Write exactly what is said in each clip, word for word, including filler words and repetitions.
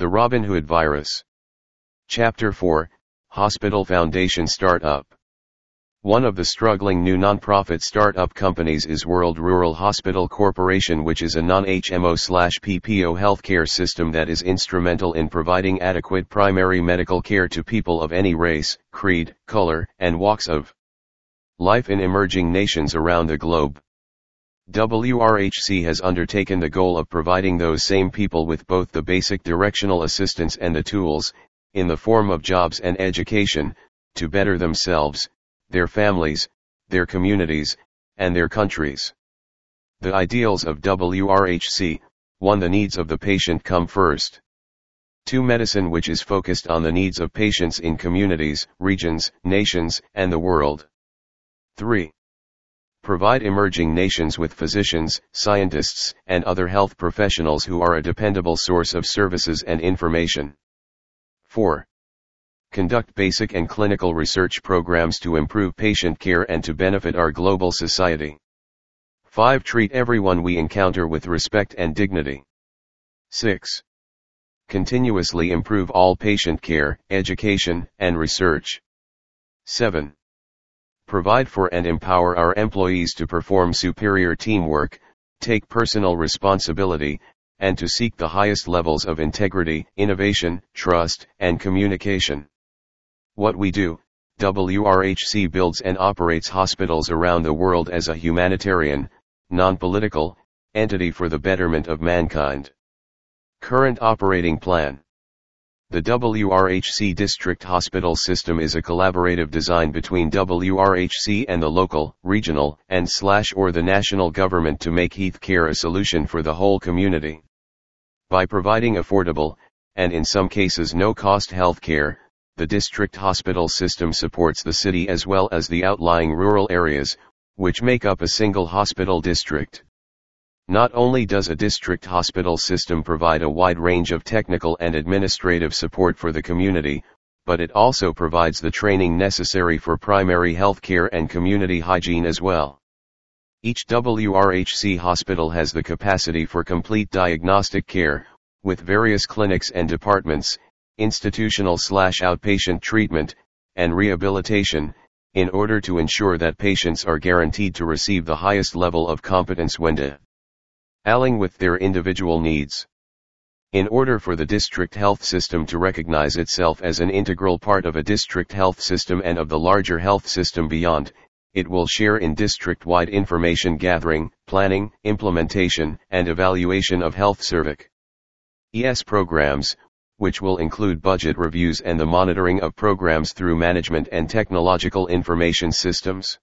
The Robin Hood Virus. Chapter four, Hospital Foundation Startup. One of the struggling new nonprofit startup companies is World Rural Hospital Corporation, which is a non-H M O slash P P O healthcare system that is instrumental in providing adequate primary medical care to people of any race, creed, color, and walks of life in emerging nations around the globe. W R H C has undertaken the goal of providing those same people with both the basic directional assistance and the tools, in the form of jobs and education, to better themselves, their families, their communities, and their countries. The ideals of W R H C: one The needs of the patient come first. two Medicine, which is focused on the needs of patients in communities, regions, nations, and the world. three Provide emerging nations with physicians, scientists, and other health professionals who are a dependable source of services and information. four Conduct basic and clinical research programs to improve patient care and to benefit our global society. five Treat everyone we encounter with respect and dignity. six Continuously improve all patient care, education, and research. seven Provide for and empower our employees to perform superior teamwork, take personal responsibility, and to seek the highest levels of integrity, innovation, trust, and communication. What we do: W R H C builds and operates hospitals around the world as a humanitarian, non-political, entity for the betterment of mankind. Current operating plan. The W R H C district hospital system is a collaborative design between W R H C and the local, regional, and slash or the national government to make health care a solution for the whole community. By providing affordable, and in some cases no-cost health care, the district hospital system supports the city as well as the outlying rural areas, which make up a single hospital district. Not only does a district hospital system provide a wide range of technical and administrative support for the community, but it also provides the training necessary for primary health care and community hygiene as well. Each W R H C hospital has the capacity for complete diagnostic care, with various clinics and departments, institutional slash outpatient treatment, and rehabilitation, in order to ensure that patients are guaranteed to receive the highest level of competence when dealing with their individual needs. In order for the district health system to recognize itself as an integral part of a district health system and of the larger health system beyond, it will share in district-wide information gathering, planning, implementation, and evaluation of health services programs, which will include budget reviews and the monitoring of programs through management and technological information systems.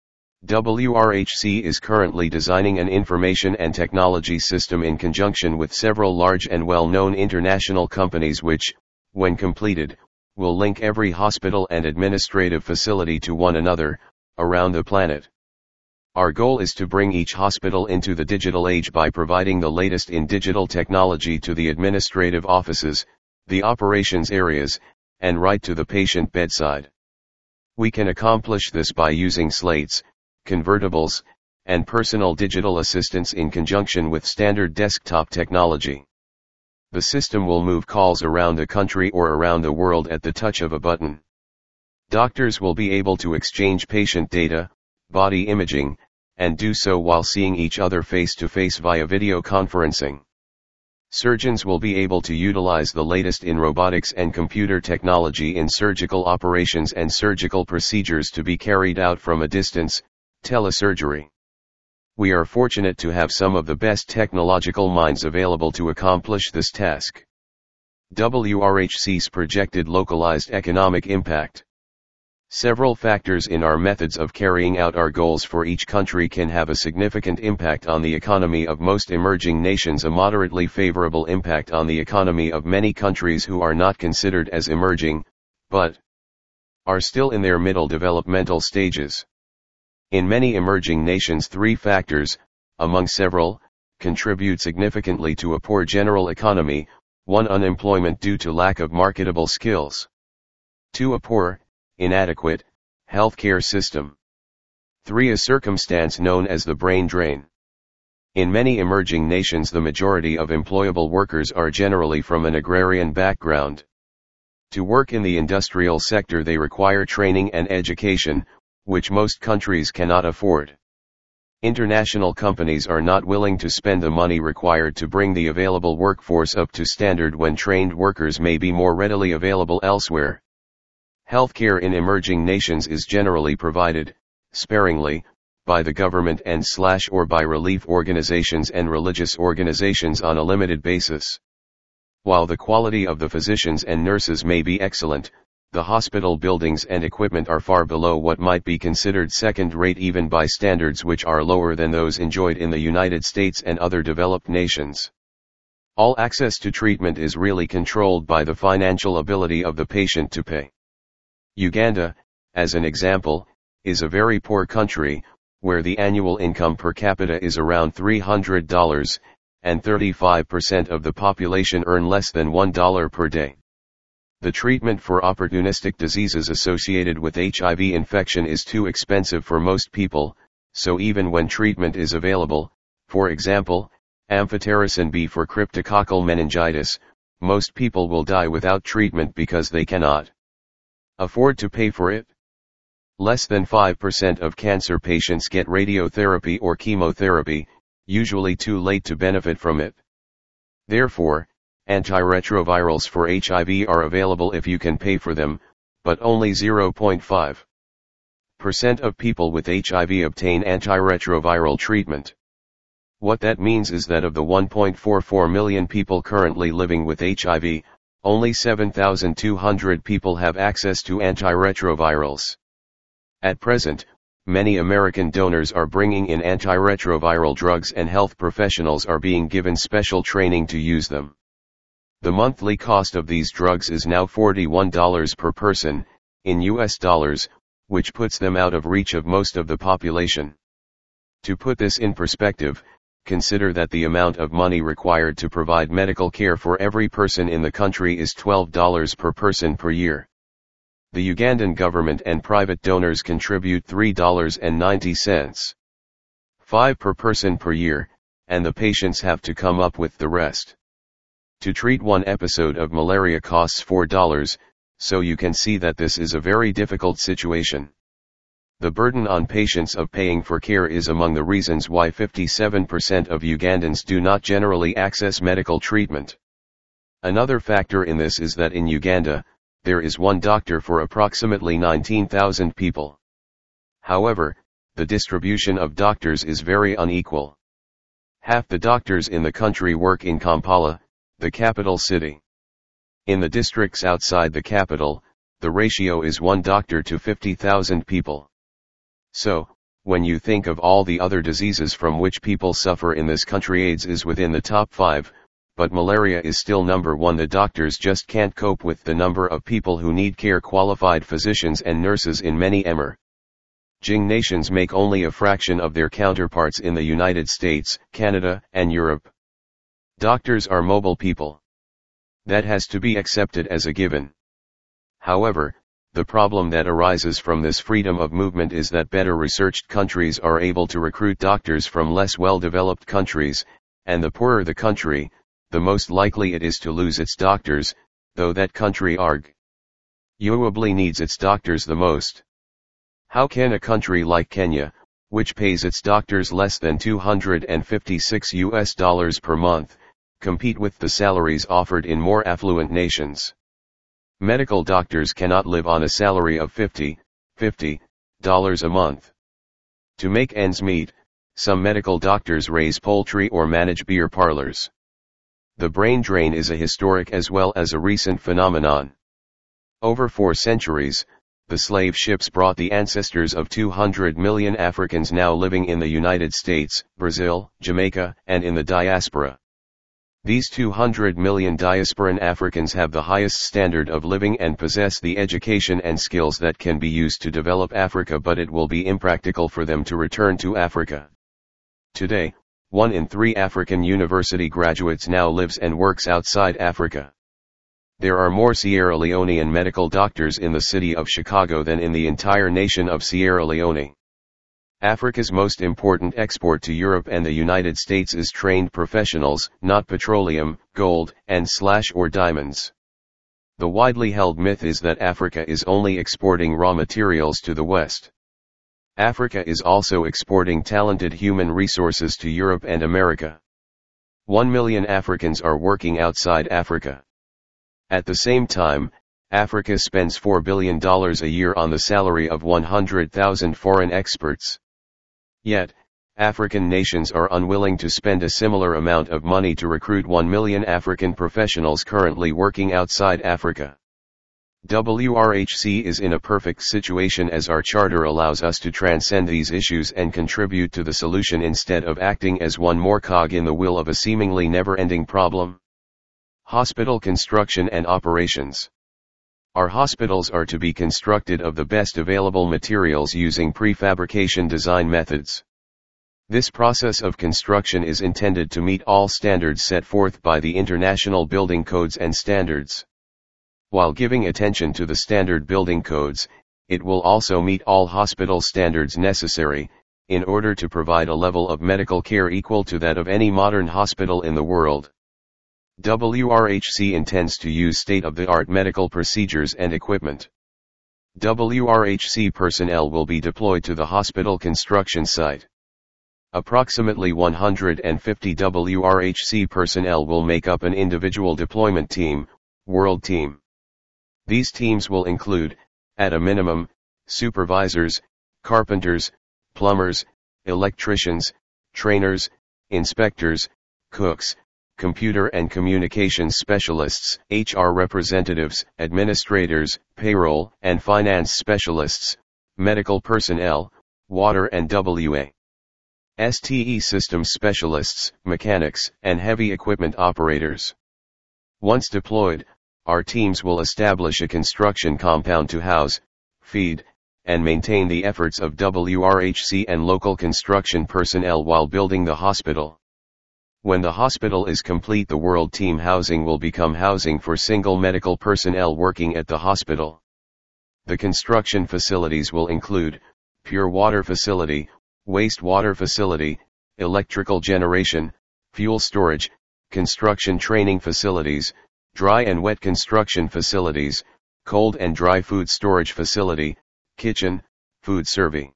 W R H C is currently designing an information and technology system in conjunction with several large and well-known international companies which, when completed, will link every hospital and administrative facility to one another, around the planet. Our goal is to bring each hospital into the digital age by providing the latest in digital technology to the administrative offices, the operations areas, and right to the patient bedside. We can accomplish this by using slates, convertibles, and personal digital assistants in conjunction with standard desktop technology. The system will move calls around the country or around the world at the touch of a button. Doctors will be able to exchange patient data, body imaging, and do so while seeing each other face-to-face via video conferencing. Surgeons will be able to utilize the latest in robotics and computer technology in surgical operations and surgical procedures to be carried out from a distance, telesurgery. We are fortunate to have some of the best technological minds available to accomplish this task. W R H C's projected localized economic impact. Several factors in our methods of carrying out our goals for each country can have a significant impact on the economy of most emerging nations, a moderately favorable impact on the economy of many countries who are not considered as emerging, but are still in their middle developmental stages. In many emerging nations, three factors, among several, contribute significantly to a poor general economy: one Unemployment due to lack of marketable skills. two A poor, inadequate, healthcare system. three A circumstance known as the brain drain. In many emerging nations, the majority of employable workers are generally from an agrarian background. To work in the industrial sector, they require training and education, which most countries cannot afford. International companies are not willing to spend the money required to bring the available workforce up to standard when trained workers may be more readily available elsewhere. Healthcare in emerging nations is generally provided, sparingly, by the government and slash or by relief organizations and religious organizations on a limited basis. While the quality of the physicians and nurses may be excellent, the hospital buildings and equipment are far below what might be considered second-rate even by standards which are lower than those enjoyed in the United States and other developed nations. All access to treatment is really controlled by the financial ability of the patient to pay. Uganda, as an example, is a very poor country, where the annual income per capita is around three hundred dollars, and thirty-five percent of the population earn less than one dollar per day. The treatment for opportunistic diseases associated with H I V infection is too expensive for most people, so even when treatment is available, for example, amphotericin B for cryptococcal meningitis, most people will die without treatment because they cannot afford to pay for it. Less than five percent of cancer patients get radiotherapy or chemotherapy, usually too late to benefit from it. Therefore, antiretrovirals for H I V are available if you can pay for them, but only zero point five percent of people with H I V obtain antiretroviral treatment. What that means is that of the one point four four million people currently living with H I V, only seven thousand two hundred people have access to antiretrovirals. At present, many American donors are bringing in antiretroviral drugs and health professionals are being given special training to use them. The monthly cost of these drugs is now forty-one dollars per person, in U S dollars, which puts them out of reach of most of the population. To put this in perspective, consider that the amount of money required to provide medical care for every person in the country is twelve dollars per person per year. The Ugandan government and private donors contribute three dollars and ninety cents. five per person per year, and the patients have to come up with the rest. To treat one episode of malaria costs four dollars, so you can see that this is a very difficult situation. The burden on patients of paying for care is among the reasons why fifty-seven percent of Ugandans do not generally access medical treatment. Another factor in this is that in Uganda, there is one doctor for approximately nineteen thousand people. However, the distribution of doctors is very unequal. Half the doctors in the country work in Kampala, the capital city. In the districts outside the capital, the ratio is one doctor to fifty thousand people. So, when you think of all the other diseases from which people suffer in this country, AIDS is within the top five, but malaria is still number one. The doctors just can't cope with the number of people who need care. Qualified physicians and nurses in many emerging nations make only a fraction of their counterparts in the United States, Canada, and Europe. Doctors are mobile people. That has to be accepted as a given. However, the problem that arises from this freedom of movement is that better researched countries are able to recruit doctors from less well-developed countries, and the poorer the country, the most likely it is to lose its doctors, though that country arguably needs its doctors the most. How can a country like Kenya, which pays its doctors less than two hundred fifty-six U S dollars per month, compete with the salaries offered in more affluent nations? Medical doctors cannot live on a salary of fifty dollars a month. To make ends meet, some medical doctors raise poultry or manage beer parlors. The brain drain is a historic as well as a recent phenomenon. Over four centuries, the slave ships brought the ancestors of two hundred million Africans now living in the United States, Brazil, Jamaica, and in the diaspora. These two hundred million diasporan Africans have the highest standard of living and possess the education and skills that can be used to develop Africa, but it will be impractical for them to return to Africa. Today, one in three African university graduates now lives and works outside Africa. There are more Sierra Leonean medical doctors in the city of Chicago than in the entire nation of Sierra Leone. Africa's most important export to Europe and the United States is trained professionals, not petroleum, gold, and slash or diamonds. The widely held myth is that Africa is only exporting raw materials to the West. Africa is also exporting talented human resources to Europe and America. One million Africans are working outside Africa. At the same time, Africa spends four billion dollars a year on the salary of one hundred thousand foreign experts. Yet, African nations are unwilling to spend a similar amount of money to recruit one million African professionals currently working outside Africa. W R H C is in a perfect situation as our charter allows us to transcend these issues and contribute to the solution instead of acting as one more cog in the wheel of a seemingly never-ending problem. Hospital construction and operations. Our hospitals are to be constructed of the best available materials using prefabrication design methods. This process of construction is intended to meet all standards set forth by the International Building Codes and Standards. While giving attention to the standard building codes, it will also meet all hospital standards necessary, in order to provide a level of medical care equal to that of any modern hospital in the world. W R H C intends to use state-of-the-art medical procedures and equipment. W R H C personnel will be deployed to the hospital construction site. Approximately one hundred fifty W R H C personnel will make up an individual deployment team, World Team. These teams will include, at a minimum, supervisors, carpenters, plumbers, electricians, trainers, inspectors, cooks, computer and communications specialists, H R representatives, administrators, payroll and finance specialists, medical personnel, water and W A S T E systems specialists, mechanics, and heavy equipment operators. Once deployed, our teams will establish a construction compound to house, feed, and maintain the efforts of W R H C and local construction personnel while building the hospital. When the hospital is complete, the World Team housing will become housing for single medical personnel working at the hospital. The construction facilities will include pure water facility, wastewater facility, electrical generation, fuel storage, construction training facilities, dry and wet construction facilities, cold and dry food storage facility, kitchen, food serving,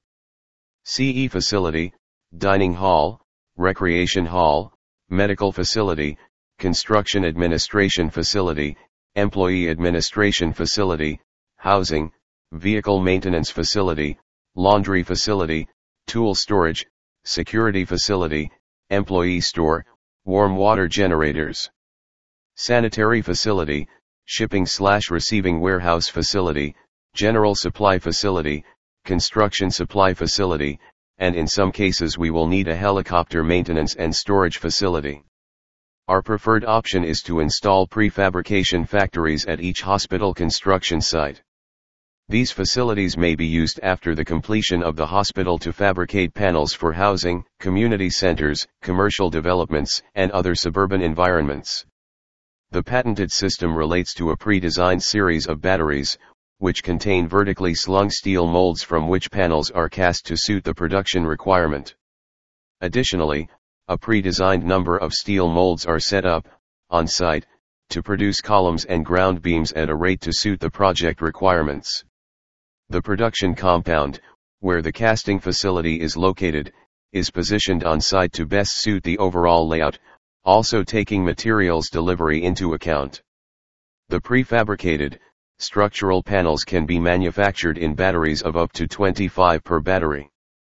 C E facility, dining hall, recreation hall, medical facility, construction administration facility, employee administration facility, housing, vehicle maintenance facility, laundry facility, tool storage, security facility, employee store, warm water generators, sanitary facility, shipping slash receiving warehouse facility, general supply facility, construction supply facility, and in some cases we will need a helicopter maintenance and storage facility. Our preferred option is to install prefabrication factories at each hospital construction site. These facilities may be used after the completion of the hospital to fabricate panels for housing, community centers, commercial developments, and other suburban environments. The patented system relates to a pre-designed series of batteries, which contain vertically slung steel molds from which panels are cast to suit the production requirement. Additionally, a pre-designed number of steel molds are set up, on site, to produce columns and ground beams at a rate to suit the project requirements. The production compound, where the casting facility is located, is positioned on site to best suit the overall layout, also taking materials delivery into account. The prefabricated, structural panels can be manufactured in batteries of up to twenty-five per battery.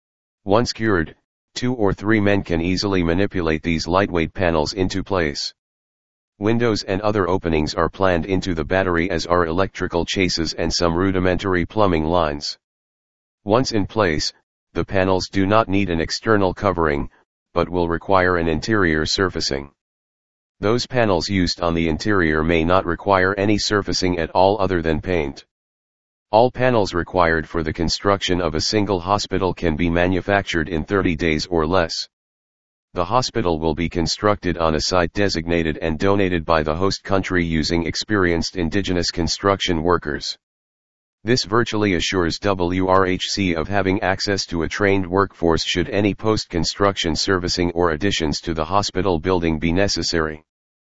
Once cured, two or three men can easily manipulate these lightweight panels into place. Windows and other openings are planned into the battery, as are electrical chases and some rudimentary plumbing lines. Once in place, the panels do not need an external covering, but will require an interior surfacing. Those panels used on the interior may not require any surfacing at all other than paint. All panels required for the construction of a single hospital can be manufactured in thirty days or less. The hospital will be constructed on a site designated and donated by the host country using experienced indigenous construction workers. This virtually assures W R H C of having access to a trained workforce should any post-construction servicing or additions to the hospital building be necessary.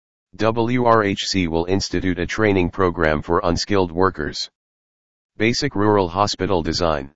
W R H C will institute a training program for unskilled workers. Basic Rural Hospital Design.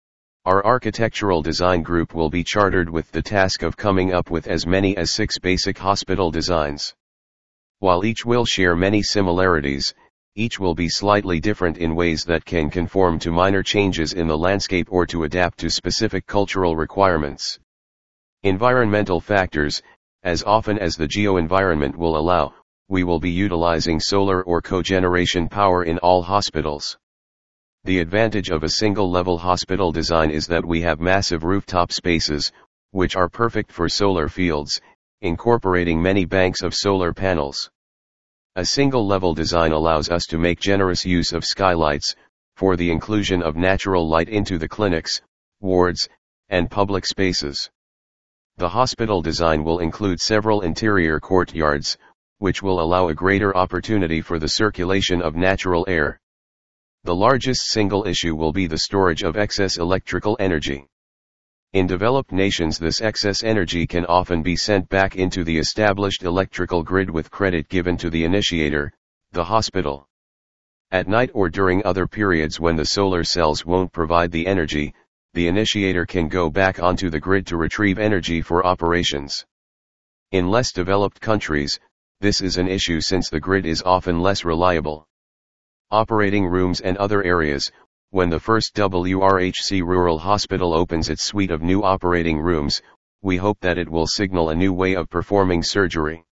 Our architectural design group will be chartered with the task of coming up with as many as six basic hospital designs. While each will share many similarities, each will be slightly different in ways that can conform to minor changes in the landscape or to adapt to specific cultural requirements. Environmental factors. As often as the geo-environment will allow, we will be utilizing solar or cogeneration power in all hospitals. The advantage of a single-level hospital design is that we have massive rooftop spaces, which are perfect for solar fields, incorporating many banks of solar panels. A single-level design allows us to make generous use of skylights, for the inclusion of natural light into the clinics, wards, and public spaces. The hospital design will include several interior courtyards, which will allow a greater opportunity for the circulation of natural air. The largest single issue will be the storage of excess electrical energy. In developed nations, this excess energy can often be sent back into the established electrical grid with credit given to the initiator, the hospital. At night or during other periods when the solar cells won't provide the energy, the initiator can go back onto the grid to retrieve energy for operations. In less developed countries, this is an issue since the grid is often less reliable. Operating rooms and other areas. When the first W R H C Rural Hospital opens its suite of new operating rooms, we hope that it will signal a new way of performing surgery.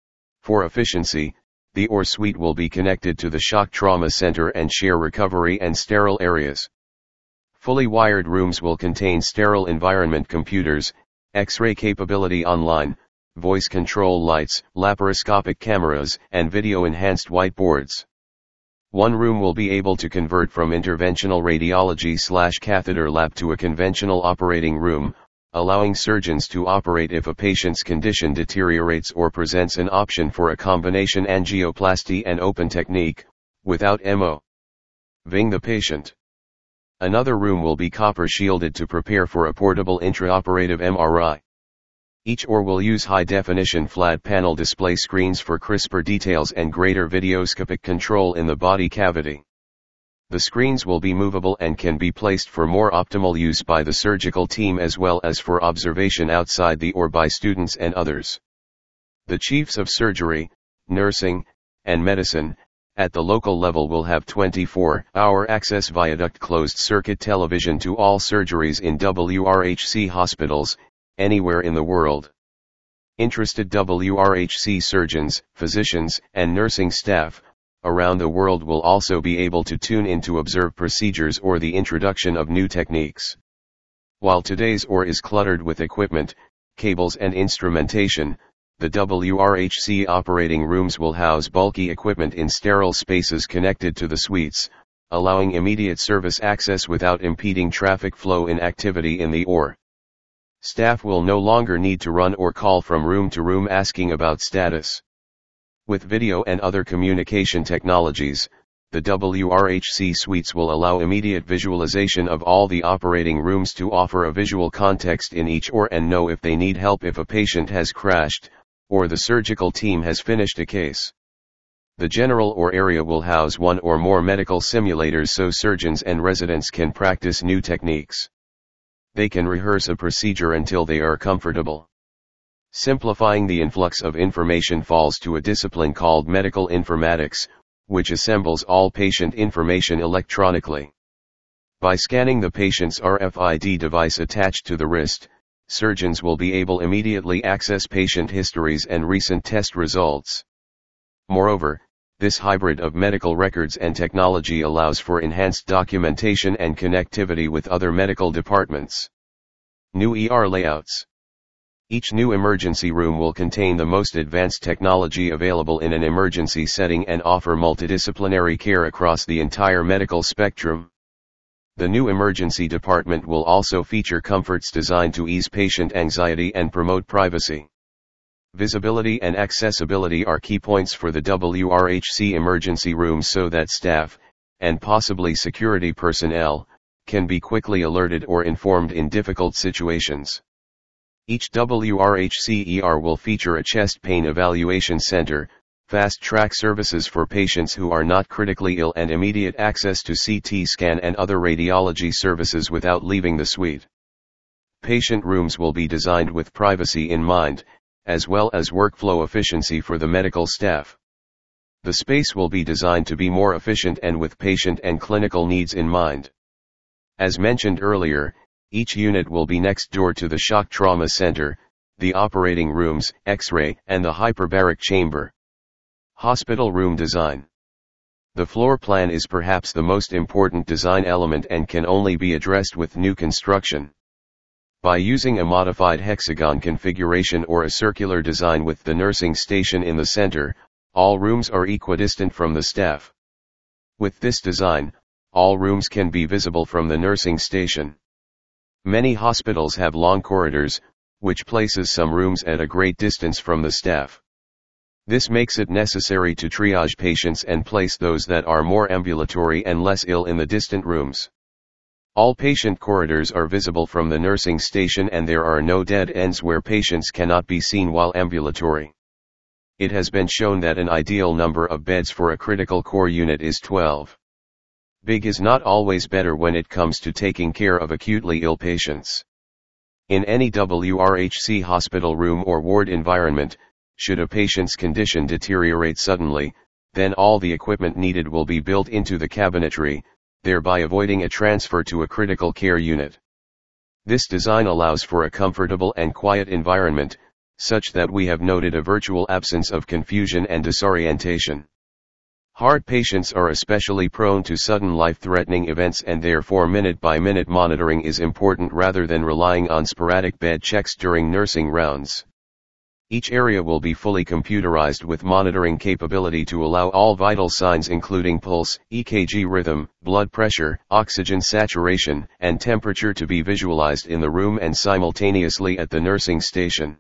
For efficiency, the O R suite will be connected to the Shock Trauma Center and share recovery and sterile areas. Fully wired rooms will contain sterile environment computers, X-ray capability online, voice control lights, laparoscopic cameras, and video-enhanced whiteboards. One room will be able to convert from interventional radiology slash catheter lab to a conventional operating room, allowing surgeons to operate if a patient's condition deteriorates or presents an option for a combination angioplasty and open technique, without moving the patient. Another room will be copper shielded to prepare for a portable intraoperative M R I. Each O R will use high-definition flat-panel display screens for crisper details and greater videoscopic control in the body cavity. The screens will be movable and can be placed for more optimal use by the surgical team as well as for observation outside the O R by students and others. The chiefs of surgery, nursing, and medicine, at the local level will have twenty-four hour access via duct closed-circuit television to all surgeries in W R H C hospitals, anywhere in the world. Interested W R H C surgeons, physicians, and nursing staff around the world will also be able to tune in to observe procedures or the introduction of new techniques. While today's O R is cluttered with equipment, cables and instrumentation, the W R H C operating rooms will house bulky equipment in sterile spaces connected to the suites, allowing immediate service access without impeding traffic flow in activity in the O R. Staff will no longer need to run or call from room to room asking about status. With video and other communication technologies, the W R H C suites will allow immediate visualization of all the operating rooms to offer a visual context in each O R and know if they need help if a patient has crashed, or the surgical team has finished a case. The general O R area will house one or more medical simulators so surgeons and residents can practice new techniques. They can rehearse a procedure until they are comfortable. Simplifying the influx of information falls to a discipline called medical informatics, which assembles all patient information electronically. By scanning the patient's R F I D device attached to the wrist, surgeons will be able to immediately access patient histories and recent test results. Moreover, this hybrid of medical records and technology allows for enhanced documentation and connectivity with other medical departments. New E R layouts. Each new emergency room will contain the most advanced technology available in an emergency setting and offer multidisciplinary care across the entire medical spectrum. The new emergency department will also feature comforts designed to ease patient anxiety and promote privacy. Visibility and accessibility are key points for the W R H C emergency rooms so that staff, and possibly security personnel, can be quickly alerted or informed in difficult situations. Each W R H C E R will feature a chest pain evaluation center, fast-track services for patients who are not critically ill, and immediate access to C T scan and other radiology services without leaving the suite. Patient rooms will be designed with privacy in mind, as well as workflow efficiency for the medical staff. The space will be designed to be more efficient and with patient and clinical needs in mind. As mentioned earlier, each unit will be next door to the shock trauma center, the operating rooms, X-ray, and the hyperbaric chamber. Hospital room design. The floor plan is perhaps the most important design element and can only be addressed with new construction. By using a modified hexagon configuration or a circular design with the nursing station in the center, all rooms are equidistant from the staff. With this design, all rooms can be visible from the nursing station. Many hospitals have long corridors, which places some rooms at a great distance from the staff. This makes it necessary to triage patients and place those that are more ambulatory and less ill in the distant rooms. All patient corridors are visible from the nursing station and there are no dead ends where patients cannot be seen while ambulatory. It has been shown that an ideal number of beds for a critical care unit is twelve. Big is not always better when it comes to taking care of acutely ill patients. In any W R H C hospital room or ward environment, should a patient's condition deteriorate suddenly, then all the equipment needed will be built into the cabinetry, thereby avoiding a transfer to a critical care unit. This design allows for a comfortable and quiet environment, such that we have noted a virtual absence of confusion and disorientation. Heart patients are especially prone to sudden life-threatening events, and therefore minute-by-minute monitoring is important rather than relying on sporadic bed checks during nursing rounds. Each area will be fully computerized with monitoring capability to allow all vital signs including pulse, E K G rhythm, blood pressure, oxygen saturation, and temperature to be visualized in the room and simultaneously at the nursing station.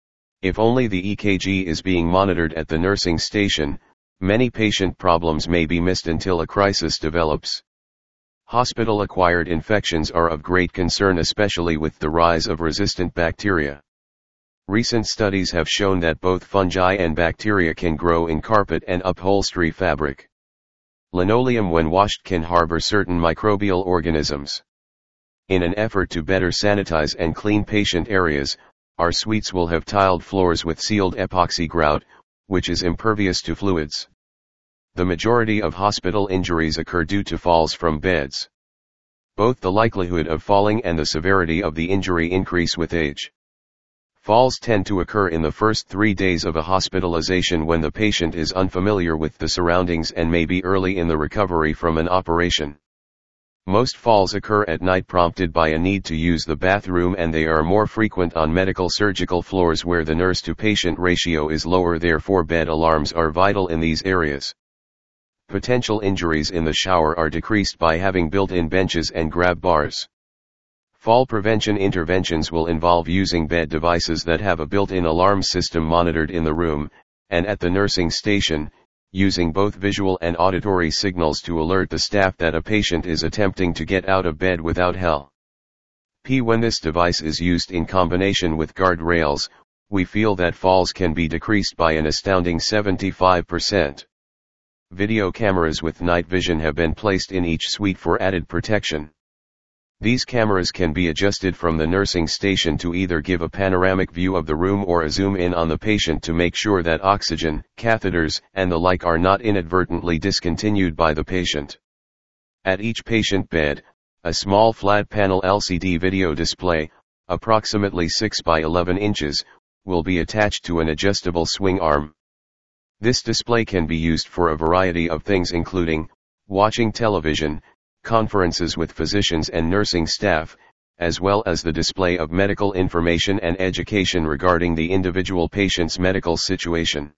If only the E K G is being monitored at the nursing station, many patient problems may be missed until a crisis develops. Hospital-acquired infections are of great concern, especially with the rise of resistant bacteria. Recent studies have shown that both fungi and bacteria can grow in carpet and upholstery fabric. Linoleum when washed can harbor certain microbial organisms. In an effort to better sanitize and clean patient areas, our suites will have tiled floors with sealed epoxy grout, which is impervious to fluids. The majority of hospital injuries occur due to falls from beds. Both the likelihood of falling and the severity of the injury increase with age. Falls tend to occur in the first three days of a hospitalization when the patient is unfamiliar with the surroundings and may be early in the recovery from an operation. Most falls occur at night prompted by a need to use the bathroom, and they are more frequent on medical surgical floors where the nurse-to-patient ratio is lower, therefore bed alarms are vital in these areas. Potential injuries in the shower are decreased by having built-in benches and grab bars. Fall prevention interventions will involve using bed devices that have a built-in alarm system monitored in the room, and at the nursing station, using both visual and auditory signals to alert the staff that a patient is attempting to get out of bed without help. P. When this device is used in combination with guardrails, we feel that falls can be decreased by an astounding seventy-five percent. Video cameras with night vision have been placed in each suite for added protection. These cameras can be adjusted from the nursing station to either give a panoramic view of the room or a zoom in on the patient to make sure that oxygen, catheters, and the like are not inadvertently discontinued by the patient. At each patient bed, a small flat panel L C D video display, approximately six by eleven inches, will be attached to an adjustable swing arm. This display can be used for a variety of things, including watching television, conferences with physicians and nursing staff, as well as the display of medical information and education regarding the individual patient's medical situation.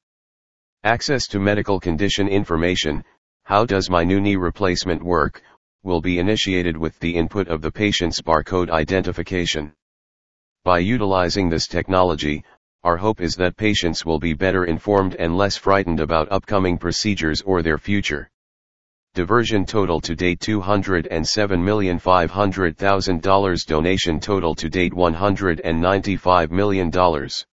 Access to medical condition information, how does my new knee replacement work, will be initiated with the input of the patient's barcode identification. By utilizing this technology, our hope is that patients will be better informed and less frightened about upcoming procedures or their future. Diversion total to date two hundred seven million five hundred thousand dollars. Donation total to date one hundred ninety-five million dollars.